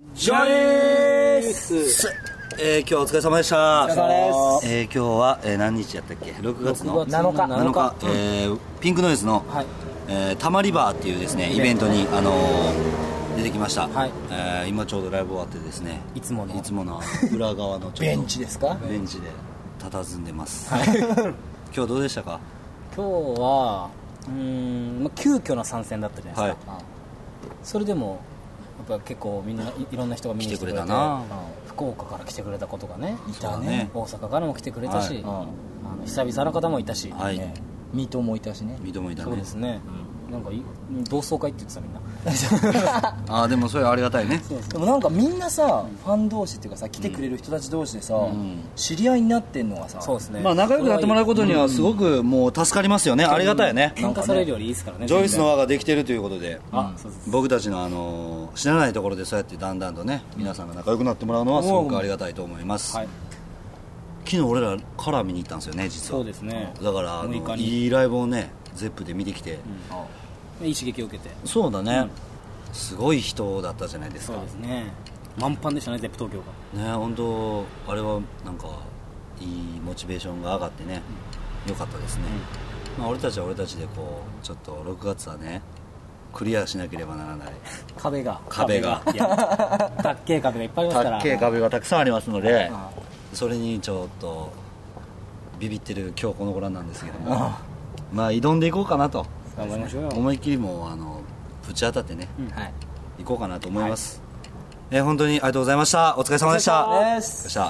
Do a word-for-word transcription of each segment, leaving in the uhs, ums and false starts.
ジョイス、えー、今日はお疲れ様でした。 お疲れ様です。 えー、今日は、えー、何日やったっけ。ろくがつのなのかなのか、えー、ピンクノイズの、はい、えー、タマリバーっていうですねイベントに、あのー、出てきました、はい、えー、今ちょうどライブ終わってですね、 いつものいつもの裏側のちょっとベンチですか。 ベンチで佇んでます、はい、今日どうでしたか。 今日はうーん、まあ、急遽の参戦だったじゃないですか、はい、それでもやっぱ結構みんない、いろんな人が見に来てくれて、来てくれたな、うん、福岡から来てくれたことがねいたね、ね、大阪からも来てくれたし、はい、うん、あの久々の方もいたし、はい、ね、水戸もいたしね。 水戸もいたね。 そうですね、うん、なんか同窓会って言ってたみんなあ、でもそれはありがたいね。 そうそう、でもなんかみんなさ、ファン同士っていうかさ、来てくれる人たち同士でさ、うん、知り合いになってんのがさ、そうですね、 まあ、仲良くなってもらうことにはすごくもう助かりますよね、うん、ありがたいよね。 喧嘩されるよりいいですからね。 ジョイスの輪ができてるということで、うん、僕たちの、あのー、知らないところでそうやってだんだんとね、皆さんが仲良くなってもらうのはすごくありがたいと思います、はい、昨日俺らカラー見に行ったんですよね、実は。そうですね、だからあのいいライブをねゼップで見てきて、 うん、いい刺激を受けて。そうだね、うん、すごい人だったじゃないですか。 そうですね、満帆でしたね、ゼップ東京がね。本当あれはなんかいいモチベーションが上がってね、良、うん、かったですね、うん、まあ、俺たちは俺たちでこうちょっとろくがつはねクリアしなければならない壁が壁がたっけえ壁がいっぱいありますから。 たっけえ壁がたくさんありますので、それにちょっとビビってる今日この頃なんですけども、まあ挑んでいこうかなと。 頑張りましょうよ。 思いっきりもうあのぶち当たってね、うん、はい、行こうかなと思います、はい、えー、本当にありがとうございました。お疲れ様でした。お疲れ様です。ジ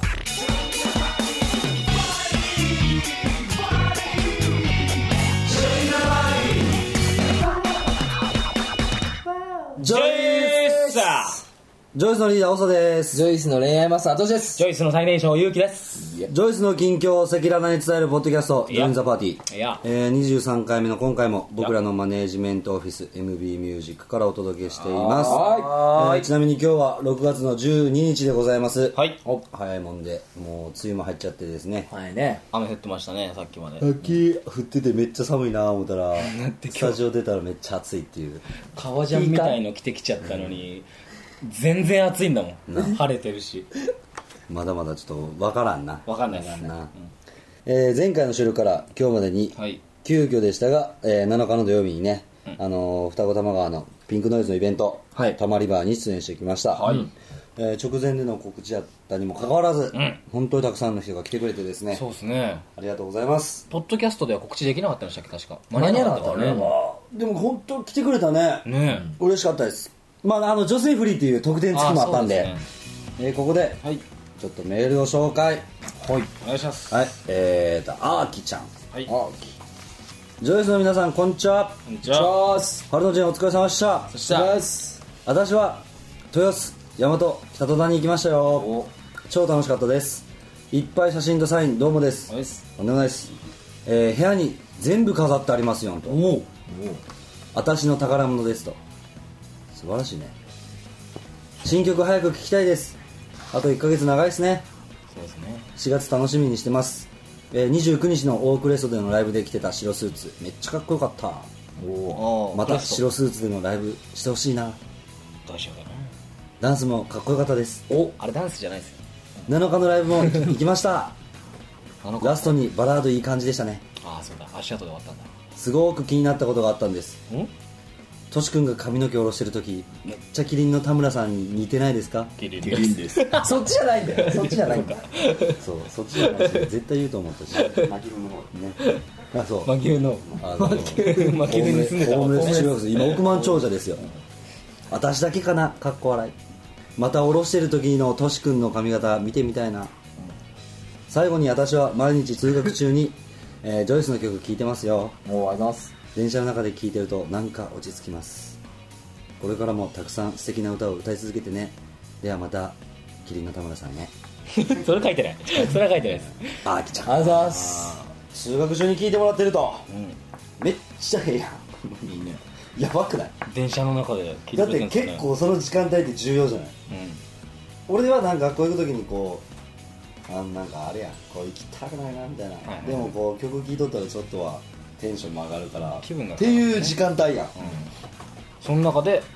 ョイスジョイスのリーダーオソです。 ジョイスの恋愛マスタートシです。 ジョイスの最年少ゆうきです。 ジョイスの近況を赤裸々に伝えるポッドキャストジョインザパーティー、いや、えー、にじゅうさんかいめの今回も僕らのマネージメントオフィス エムビー ミュージックからお届けしています。はい、えー、ちなみに今日はろくがつのじゅうににちでございます。はい、お早いもんでもう梅雨も入っちゃってですね。 はいね、雨降ってましたね、さっきまで。 さっき降っててめっちゃ寒いな思ったらスタジオ出たらめっちゃ暑いっていう。 革ジャンみたいの着てきちゃったのに全然暑いんだもん。晴れてるしまだまだちょっと分からんな。 分かんないな、うん、 えー、前回の収録から今日までに急遽でしたが、えー、なのかの土曜日にね、うん、あのー、双子玉川のピンクノイズのイベント、はい、たまりバーに出演してきました、はい、えー、直前での告知だったにもかかわらず、うん、本当にたくさんの人が来てくれてですね。 そうですね、 ありがとうございます。 ポッドキャストでは告知できなかったんでしたっけ、確か。 間に合わなかったね。でも本当来てくれたね。ね、嬉しかったです。まあ、あの女性フリーっていう特典付きもあったんで、で、ね、えー、ここで、はい、ちょっとメールを紹介。はい、 お願いします。 はい、えーとあーきちゃん、はい、あーきジョイスの皆さんこんにちは。 こんにちは。 春野ちゃんお疲れ様でした。 そした私は豊洲、大和、北戸田に行きましたよ。超楽しかったです。いっぱい写真とサインどうもです。お願いです、えー、部屋に全部飾ってありますよと。おお、私の宝物ですと。素晴らしいね。新曲早く聴きたいです。あといっかげつ長いですね。そうですね。しがつ楽しみにしてます、えー、にじゅうくにちのオークレストでのライブで着てた白スーツめっちゃかっこよかった。おまた白スーツでのライブしてほしいな。 どうしようかな。 ダンスもかっこよかったです。 おあれダンスじゃないですよ。 なのかのライブも行きましたラストにバラードいい感じでしたね。 ああそうだ、足跡で終わったんだ。 すごく気になったことがあったんです。んトシ君が髪の毛下ろしてる時めっちゃキリンの田村さんに似てないですか。 キリンです、ですそっちじゃないんだよ。そっちじゃないんだそう、そっちじゃないし絶対言うと思ったし。マキルの方ね。あ、そうマキルのマキルマキルに住んでたホームレス中学生、今億万長者ですよ。私だけかな、かっこ笑い。また下ろしてる時のトシ君の髪型見てみたいな。最後に私は毎日通学中に、えー、ジョイスの曲聴いてますよ。 おー、ありがとうございます。 電車の中で聴いてるとなんか落ち着きます。これからもたくさん素敵な歌を歌い続けてね。ではまたキリンの田村さんねそれ書いてないそれは書いてないです。 あーきちゃんありがとうございます。 通学中に聴いてもらってると、うん、めっちゃええやん。いいね。やばくない？ 電車の中で聴いてくれてるんですね。 だって結構その時間帯って重要じゃない、うん、俺はなんかこういう時にこうあなんかあれやこう行きたくないなみたいな、はいはいはい、でもこう曲聴いとったらちょっとはテンションも上がるから気分が、ね、 っていう時間帯やん、うん、 その中で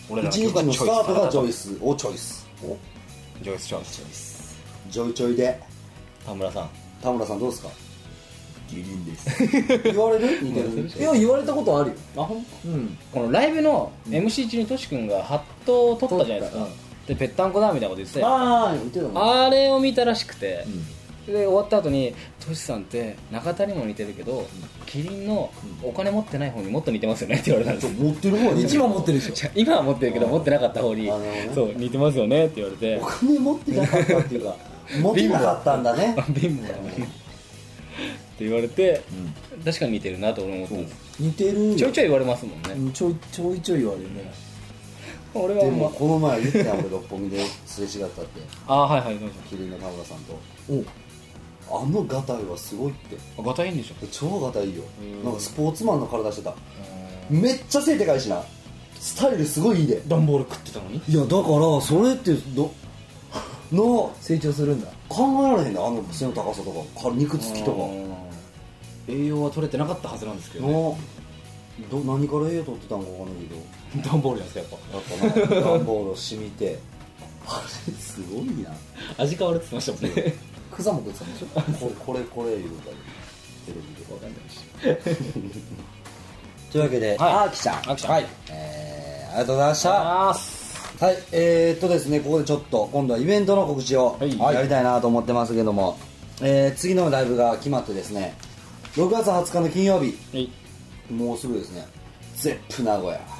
俺らの一日のスタートがジョイスをチョイス。 ジョイスチョイスジョイチョイで。 田村さん田村さんどうですか？ キリンです言われる似てる。 いや言われたことあるよ。 あほん、 うん、 このライブの エムシー 中にトシ君がハットを取ったじゃないですか、でぺったんこだみたいなこと言ってて、 ああ言ってたもん。 あれを見たらしくて、 うん、 で終わった後にトシさんって中田にも似てるけど、うん、キリンのお金持ってない方にもっと似てますよねって言われたんですよ。 持ってる方に一番持ってるでしょ。 今は持ってるけど持ってなかった方に、 ね、 そう似てますよねって言われて、 お金持ってなかったっていうか持ってなかったんだね。 貧乏だねって言われて、うん、確かに似てるなと思ってます。 似てる。 ちょいちょい言われますもんね、 うん、ちょいちょいちょい言われるね。 俺はでもこの前言ったやん俺六本木ですれ違ったって。 ああはいはいキリンの田村さんと。 おあのガタイはすごいって。 ガタイいいんでしょ。 超ガタイいいよ。なんかスポーツマンの体してた。めっちゃ背でかいしな。スタイルすごいいいで。 段ボール食ってたのに。 いやだからそれってどの成長するんだ。 考えられへんね、あの背の高さとか肉付きとか。 栄養は取れてなかったはずなんですけど、ね、 ど何から栄養取ってたんか分かんないけど段ボールなんですかやっぱやっぱな段ボールを染みてあれすごいな。 味変わるって言ってましたもんね草も食ってたんでしょこれこれこれ言うたりテレビで分かんないしというわけで、 はい、 あーきちゃんあーきちゃん、 はい、えー、ありがとうございました。はい、えー、っとですねここでちょっと今度はイベントの告知をやりたいなと思ってますけども、えー、次のライブが決まってですねろくがつはつかの金曜日、はい、もうすぐですねゼップ名古屋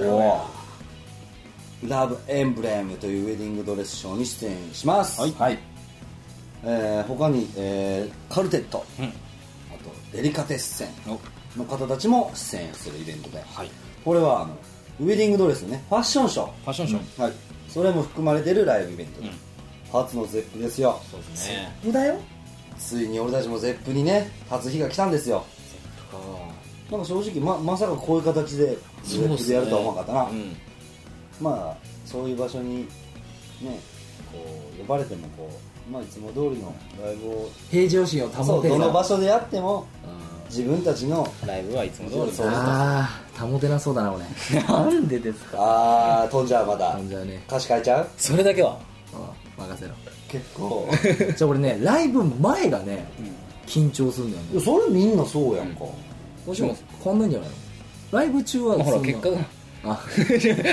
ラブエンブレムというウェディングドレスショーに出演します。はい、はい、えー、他に、えー、カルテット、うん、あとデリカテッセンの方たちも出演するイベントで、はい、これはあのウェディングドレスねファッションショーファッションショー、 うん、はい、それも含まれているライブイベントで、うん、初のゼップですよ。 そうですね、 ゼップだよ。 ついに俺たちもゼップにね立つ日が来たんですよ。ゼップか。なんか正直 ま, まさかこういう形でゼップでやるとは思わなかったな、ね、うん、まあそういう場所にねこう呼ばれてもこう、まあ、いつも通りのライブを平常心を保てる。 どの場所でやっても、うん、自分たちのライブはいつも通りそうああ保てなそうだな俺なんでですか。 ああ飛んじゃう。まだ飛んじゃうね。 歌詞変えちゃう。 それだけはあ任せろ。 結構じゃあ俺ねライブ前がね、うん、緊張するんだよね。 それみんなそうやんか、 うん、もしも変わんないんじゃないの。ライブ中はほら結果があ結果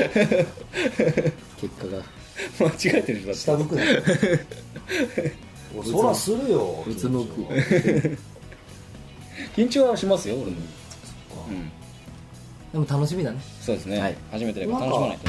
が間違えてる人だった。 下向くねそらするよ。 うつむく緊張はしますよ俺も、うん、 でも楽しみだね。 そうですね、はい、初めてだから楽しまないと。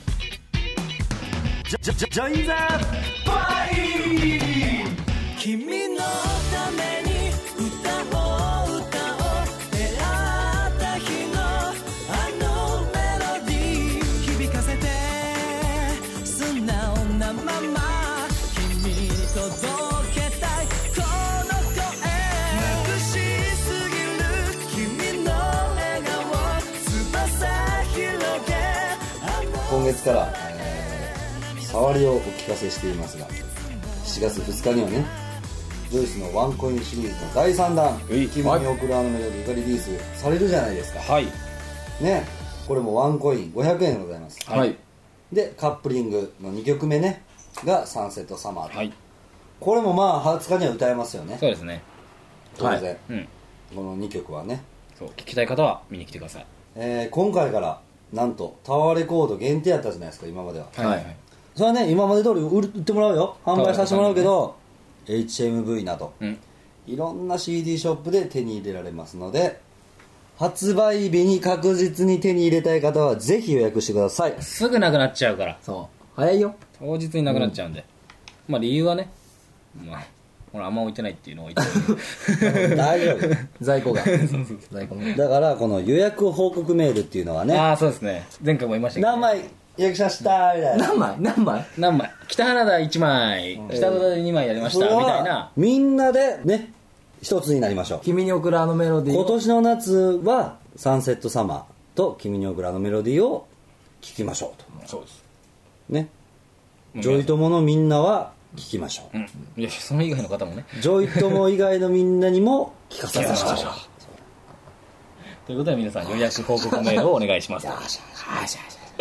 ジャジャジャインザーバイ君のために歌を歌おう。出会った日のあのメロディー響かせて素直なまま君に届けたいこの声。眩しすぎる君の笑顔翼広げ。 今月から、えー、触りをお聞かせしていますがしがつふつかにはねジョイスのワンコインシリーズのだいさんだん「君に贈るあのメロディー」がリリースされるじゃないですか。 はいね、これもワンコインごひゃくえんでございます。 はい。 でカップリングのにきょくめねがサンセットサマーと、 はい、 これもまあはつかには歌えますよね。 そうですね当然、 はい、うん、 このにきょくはねそう聞きたい方は見に来てください。 えー、今回からなんとタワーレコード限定やったじゃないですか今までは。 はい、はい、 それはね今まで通り売ってもらうよ、販売させてもらうけど、エイチエムブイ など、うん、いろんな シーディー ショップで手に入れられますので発売日に確実に手に入れたい方はぜひ予約してください。 すぐなくなっちゃうから。 そう早いよ。 当日になくなっちゃうんで、うん、まあ理由はね、まあほらあんま置いてないっていうのを言って大丈夫在庫がそうそうそう在庫だからこの予約報告メールっていうのはね、 ああそうですね、前回も言いましたけど、ね、 何枚予約しましたみたいな、 何枚何枚何枚北花田いちまい、うん、北戸田でにまいやりました、えー、みたいな、 みんなでね一つになりましょう。 君に贈るあのメロディーを今年の夏はサンセットサマーと君に贈るあのメロディーを聴きましょうと。 そうですね、ジョイ友のみんなは聴きましょう、うん、 いやその以外の方もねジョイ友以外のみんなにも聴かせましょうということで皆さん予約報告メールをお願いします。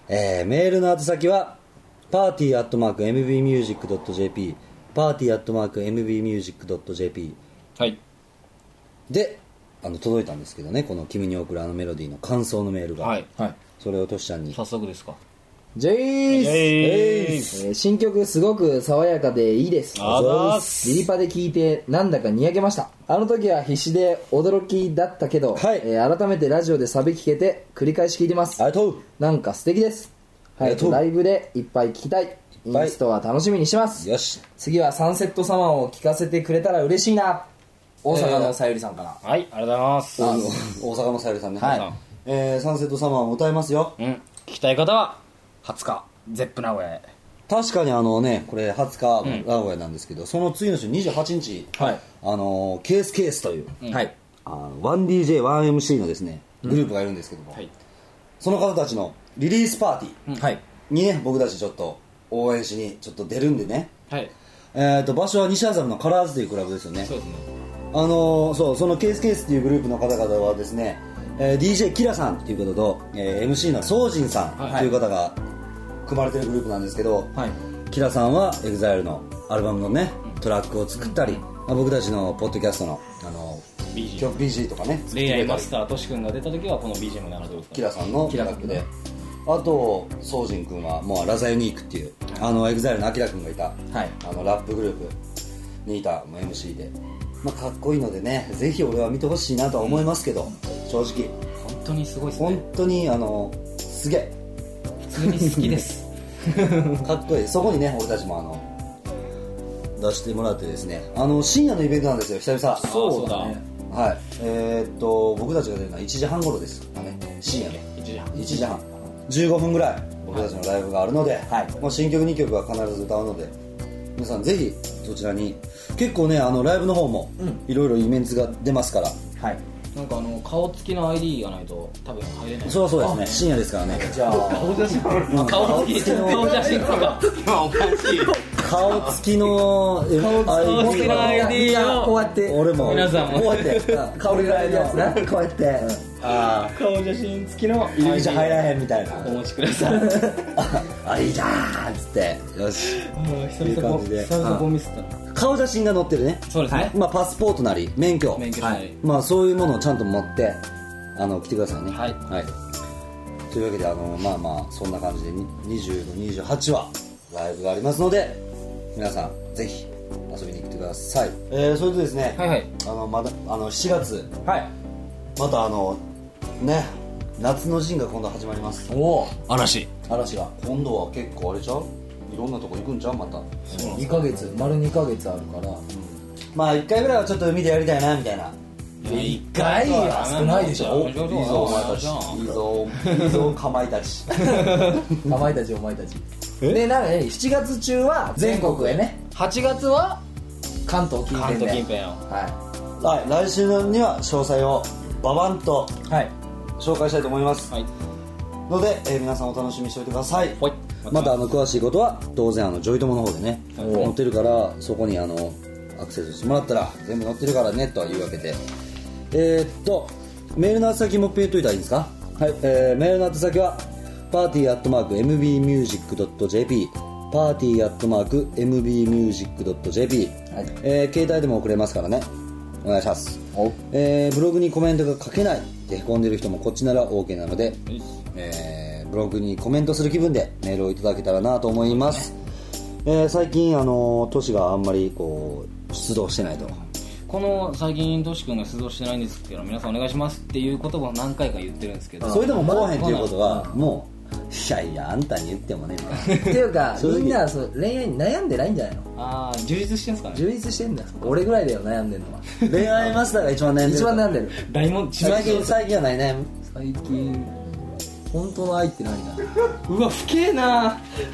えー、メールの宛先はパーティーアットマーク エムビーミュージックドットジェーピー パーティーアットマーク エムビーミュージックドットジェーピーはいであの届いたんですけどね、この君に送るあのメロディーの感想のメールが、 はい、 それをトシちゃんに早速ですか。 ジェイス、 えーえー新曲すごく爽やかでいいです。 あざーすリリパで聴いてなんだかにやけました。あの時は必死で驚きだったけど、 はいえー改めてラジオでサビ聴けて繰り返し聴いてます。 ありがとう。 なんか素敵です。はい、 ありがとうライブでいっぱい聴きたい。インストは楽しみにします。 よし、 次はサンセットサマーを聴かせてくれたら嬉しいな。大阪のさゆりさんから、 はい、ありがとうございます。 あの大阪のさゆりさんね、 はいえーサンセットサマーも歌いますよ。 うん、聞きたい方ははつかゼップ名古屋へ。 確かにあのね、これはつか名古屋なんですけど、その次の週にじゅうはちにち、 はいあのケースケースという、 うんはいあの ワンディージェーワンエムシー のですねグループがいるんですけども、 はいその方たちのリリースパーティーはいにね、僕たちちょっと応援しにちょっと出るんでね、 はい、 えー、と場所は西麻布のカラーズというクラブですよね。 そうですね。 あのーそうそのケースケースっていうグループの方々はですね、えー、ディージェー キラさんっていう方と、えー、エムシー のソージンさんという方が組まれてるグループなんですけど、 はいキラさんは エグザイル のアルバムのねトラックを作ったり、まあ、僕たちのポッドキャストの、あのビージー曲 ビージー とかね作ってくれたり、 恋愛マスタートシ君が出た時はこの ビージーエム なのでキラさんのトラックで、あとソージン君はもうラザユニークっていうあの エグザイル のアキラ君がいた、 はいあのラップグループにいた エムシー で、まあ、かっこいいのでね、ぜひ俺は見てほしいなとは思いますけど、正直本当にすごいですね。 本当にあのすげえ普通に好きですかっこいい。そこにね俺たちもあの出してもらってですね、あの深夜のイベントなんですよ、久々。 そうだね。 はい、えー、っと僕たちが出るのはいちじはん頃ですかね、深夜のいちじはんいちじはんじゅうごふんぐらい僕たちのライブがあるので、 はいもう新曲にきょくは必ず歌うので、皆さんぜひそちらに。結構ねあのライブの方もいろいろイメンツが出ますから、 はいなんかあの顔つきの アイディー がないと多分入れない。 そうそうですね、深夜ですからね。 じゃあ顔写真顔つきの顔写真とか今おかしい。 顔つきの顔つきの アイディーをこうやって俺も皆さんもこうやって顔ぐらいのやつなこうやってあ顔写真付きの入り口入らへんみたいなお持ちください。 あいいじゃんっつってよし久々こ久々こう見せた。 顔写真が載ってるね。 そうですね。 まあパスポートなり免許免許なりまあそういうものをちゃんと持ってあの来てくださいね。 はいというわけであのまあまあそんな感じでにじゅうのにじゅうはちはライブがありますので、皆さんぜひ遊びに来てください。えー、それとですね、 はいはい。 あのまだあのしがつはいまたあのね夏の陣が今度始まります。 おお嵐。 嵐が今度は結構あれちゃう、いろんなとこ行くんちゃうまた。 にかげつ丸にかげつあるからまあいっかいぐらいはちょっと海でやりたいなみたいな。 いっかいは少ないでしょいいぞお前たち、いいぞいいぞかまいたち。 かまいたちお前たちでなんかねしちがつ中は全国へねはちがつは関東近関辺で東近辺を。 ははい、来週には詳細をババンといはい紹介したいと思いますはい。 ので、えー皆さんお楽しみにしておいてください。 はい。 またあの詳しいことは当然あのジョイトモの方でねはい載ってるから、そこにあのアクセスしてもらったら全部載ってるからねとはいうわけで、えー、っとメールの宛先もペイといたらいいですか。はい、えー、メールの宛先はパーティーアットマーク エムビーミュージックドットジェーピー パーティーアットマーク エムビーミュージックドットジェーピー、 はいえー、携帯でも送れますからね、お願いします。えー、ブログにコメントが書けないってへこんでる人もこっちなら OK なので、えー、ブログにコメントする気分でメールをいただけたらなと思います。えー、最近あのトシがあんまりこう出動してないと。 この最近トシ君が出動してないんですけど皆さんお願いしますっていう言葉を何回か言ってるんですけど、 それでも来おへんっていうことはもういやいやあんたに言ってもねみたいな。 っていうか正直みんなそう恋愛に悩んでないんじゃないの。 ああ充実してんすかね。 充実してんだよ俺ぐらいだよ悩んでんのは恋愛マスターが一番悩んでる。 一番悩んでる大問最近最近はない悩む。 最近本当の愛って何だ。 うわ不敬な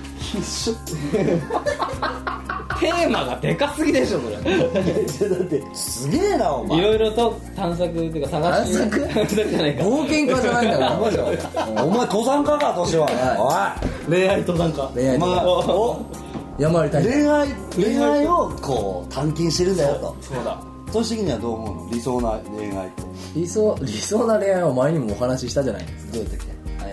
テーマがでかすぎでしょこれ。 だってすげえなお前。 いろいろと探索っていうか探し探索探索じゃないか冒険家じゃないんだからお前登山家かトシは。 恋愛登山家恋愛おい。まあお山ありたい恋愛恋愛をこう探検してるんだよと。 そうだトシ的にはどう思うの理想な恋愛って。 理想理想な恋愛は前にもお話ししたじゃないですか。 どうやったっけ。え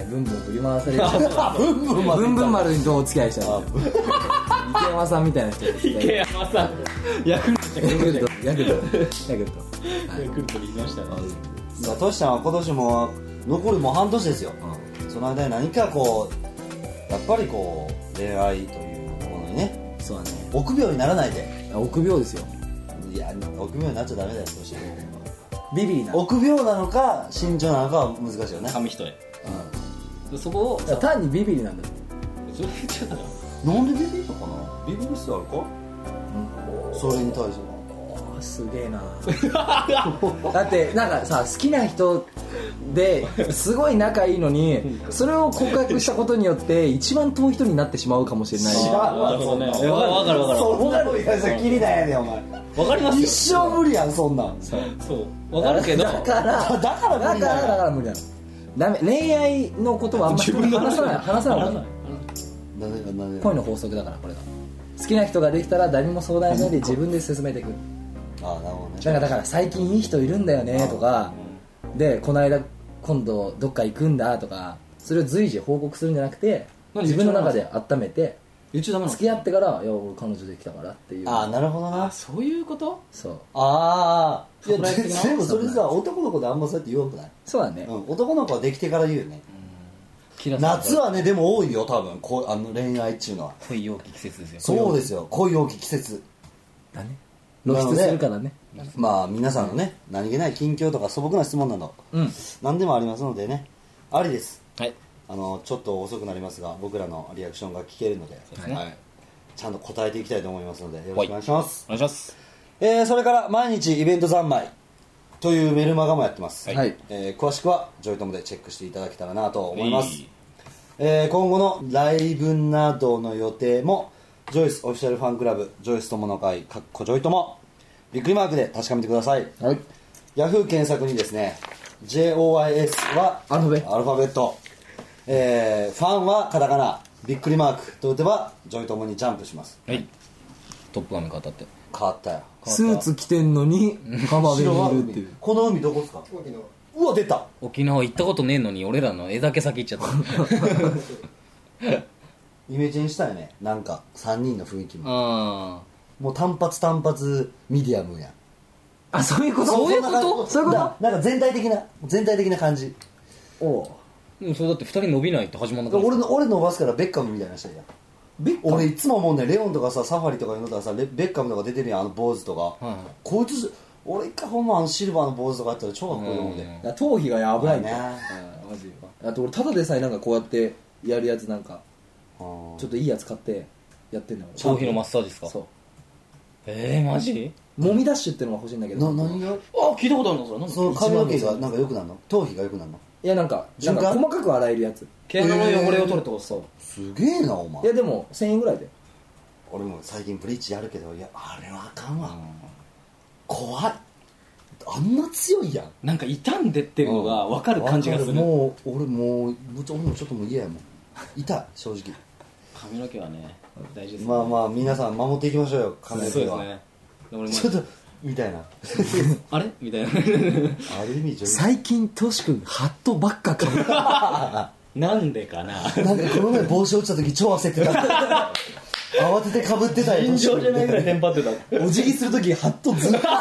でブンブン振り回されるブンブン丸ブンブン丸とお付き合いしたんですよ池山さんみたいな人ですね。 池山さんヤクルトヤクルトヤクルトヤクルトヤクルトにいましたね。 トシちゃんは今年も残りもう半年ですよ、うん、その間に何かこうやっぱりこう恋愛というものにね、 そうだね、 臆病にならないで。 臆病ですよ。 いや臆病になっちゃダメだよトシ。 ビビリな臆病なのか慎重なのかは難しいよね。 紙一重、うん、そこを単にビビリなんだよ。 それ言っちゃったらなんでビビるのかな。ビビる必要あるか、うん、それに対してすげえなだってなんかさ好きな人ですごい仲いいのにそれを告白したことによって一番遠い人になってしまうかもしれない。 知らんわそんな。分かる分かる分かる。 そんなのやつキリだよねお前。 分かりますよ。 一生無理やんそんなん。 そう分かるけどだからだからだからだから無理なの。ダメ。恋愛のことはあんまり話さない話さない方がいい。恋の法則だからこれが。好きな人ができたら誰にも相談しないで自分で進めていく。 ああなるほどね。 だからだから最近いい人いるんだよねとかでこの間今度どっか行くんだとかそれを随時報告するんじゃなくて自分の中で温めて付き合ってからいや俺彼女できたからっていう。 ああなるほどな。 そういうこと。 そうああいやサプライズ的なでもそれさ男の子であんまそうやって言わんくない。 そうだね、 うん、男の子はできてから言うよね。夏はねでも多いよ多分こうあの恋愛っていうのは。 恋多き季節ですよ。 そうですよ恋多き季節だね。露出するからね。 まあ皆さんのね何気ない近況とか素朴な質問など、 うん、 何でもありますのでねありです。 はいあのちょっと遅くなりますが僕らのリアクションが聞けるので、 ね、 はい、ちゃんと答えていきたいと思いますのでよろしくお願いします。 お願いします。 えー、それから毎日イベント三昧というメルマガもやってます、 はい、 えー、詳しくはジョイトモでチェックしていただけたらなと思います、はいえー、今後のライブなどの予定もジョイスオフィシャルファンクラブジョイス友の会かっこジョイトモびっくりマークで確かめてください、はい、ヤフー検索にですね ジェイオーワイエス はアルファベット、 アルファベット、えー、ファンはカタカナびっくりマークと打てばジョイトモにジャンプします。 はい。トップ画面変わったって。 変わったよ。 スーツ着てんのに浜辺にいるっていう。 この海どこですか。うわ出た。 沖縄行ったことねえのに俺らの絵だけ先行っちゃったイメチェンしたよね。なんかさんにんの雰囲気もあもう単発単発ミディアムやん。 あそういうこと。 そういうことそういうこと。 なんか全体的な全体的な感じ。 おうでもそれだってふたり伸びないって始まんなかった。 俺の俺伸ばすからベッカムみたいな人やん。俺いつも思うねレオンとかさサファリとか言うのとかさベッカムとか出てるやんあの坊主とか、はいはい、こいつ俺一回ほんまあのシルバーの坊主とかやったら超かっこいいと思うで。 頭皮が危ないんだよ、 ね、 マジで。あと俺ただでさえなんかこうやってやるやつなんかちょっといいやつ買ってやってんだよ。 頭皮のマッサージですか。そうえーマジもみダッシュってのが欲しいんだけど。 な何が。あ聞いたことあるのそれ。 その髪の毛がなんか良くなるの。頭皮が良くなるの。 いやなんかなんか細かく洗えるやつ。 毛穴の汚れを取るってこと。そうすげえなお前。 いやでもせんえんぐらいで。 俺も最近ブリーチやるけどいやあれはあかんわ、うん、怖い。あんな強いやん。 なんか傷んでってるのが分かる感じがする。 もう俺もう俺もちょっともう嫌やもん。痛い正直。 髪の毛はね大事ですね。 まあまあ皆さん守っていきましょうよ髪の毛は。 そうですね。 ちょっとみたいなあれみたいな。 ある意味最近トシ君ハットばっかかぶる。 なんでかな。 なんかこの前帽子落ちた時超焦ってた。慌ててかぶってたよ。 尋常じゃないぐらいテンパってた。 お辞儀する時ハットずっとさ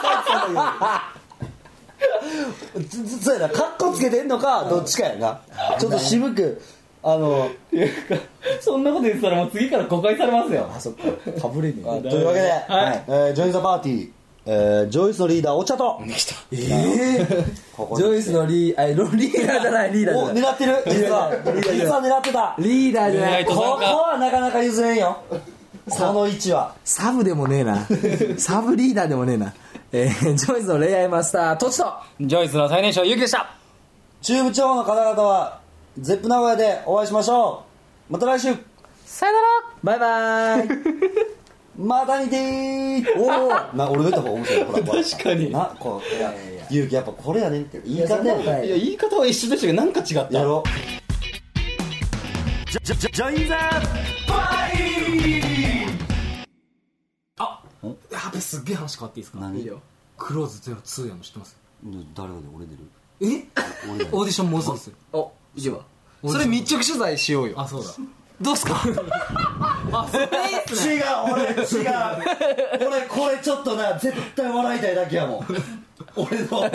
れてたんだけどそうやなカッコつけてんのかどっちかやな。ちょっと渋くあのそんなこと言ってたらもう次から誤解されますよ。 あそっかかぶれねえ。 というわけで、 はいえー、ジョイザパーティー、えー、ジョイスのリーダーお茶とできた。 えー、ジョイスのリーあリーダーじゃないリーダーお狙ってる実は実は狙ってたリーダーじゃない。 ここはなかなか譲れんよこの位置は。 サブでもねえなサブリーダーでもねえな、えー、ジョイスの恋愛マスタートチとジョイスの最年少ゆうきでした。 中部地方の方々はゼップ名古屋でお会いしましょう。また来週さよならバイバイまたにてーおおな俺が言った方が面白い。ほら確かになこういや勇気やっぱこれやねんって言い方やねん。 いや言い方は一緒でしたけどなんか違った。 やろう。 ジョジョジョインザパーティー。 あやべすっげえ話変わっていいですか。 何クローズゼロツーやの知ってます。 誰がで俺出る。 えオーディションもうすぐですよ。あいけばそれ密着取材しようよ。 あ、そうだ。 どうすか？ あ、それいいっすね。 違う俺違う俺これちょっとな絶対笑いたいだけやもん俺のそんな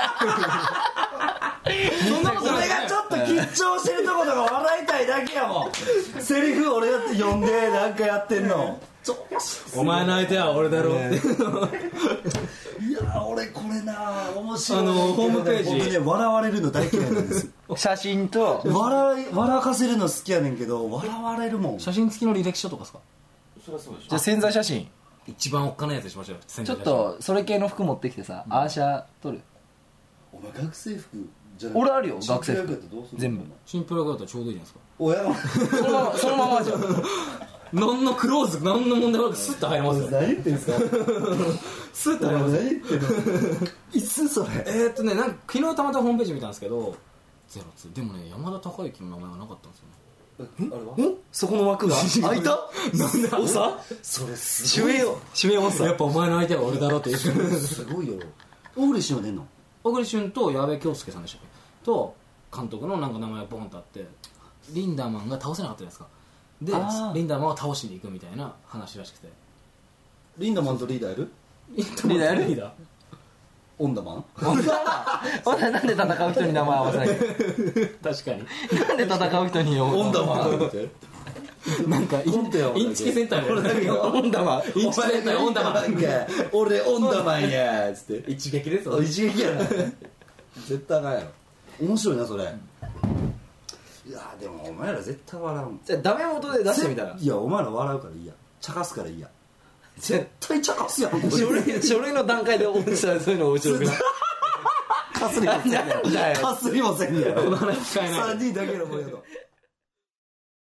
こと俺がちょっと緊張してるとことか笑いたいだけやもんセリフ俺だって読んでなんかやってんのお前の相手は俺だろって、ね、 いや俺これな面白い、 あのホームページ僕ね笑われるの大嫌いなんです写真と笑い笑かせるの好きやねんけど笑われるもん。 写真付きの履歴書とかですか？ そりゃそうでしょ。じゃあ潜在写真一番おっかないやつにしましょうよ。 ちょっとそれ系の服持ってきてさ、うん、アーシャ撮る。 お前学生服じゃない？ 俺あるよ学生服全部。 シンプルだったらちょうどいいじゃないですか。 おやそのままそのままじゃん何のクローズ何の問題なくスッと入りますよ。 何言ってんすかスッと入りますよ。 何言ってんのいつそれえーっとねなんか昨日たまたまホームページ見たんですけどゼロツーでもね山田孝之の名前がなかったんですよね。 あれはそこの枠が開いたなんでおさそれすごい主演を主演をさやっぱお前の相手は俺だろって言うすごいよ。小栗旬は出んの？ 小栗旬と矢部恭介さんでしたっけと監督のなんか名前がボンとあってリンダーマンが倒せなかったじゃないですか。でリンダーマンを倒しに行くみたいな話らしくて。 リンダマンとリーダーやる？ リンダーマンとリーダーリーダーオンダマン？ お前なんで戦う人に名前合わせないの？ 確かになんで戦う人にオンダマンってなんかインチキセンターでオンダマンインチキセンターオンダマン俺オンダマンやつって一撃ですよ。一撃やな絶対あかんやろ。面白いなそれ。いやでもお前ら絶対笑うもん。 じゃあダメ元で出してみたら。 いやお前ら笑うからいいや。茶化すからいいや。絶対茶化すやん。 書類書類の段階で面白い。そういうの面白くない。 かすりもせんやろ。かすりもせんやろ。 この話使えない。 さんにんだけのもんやと。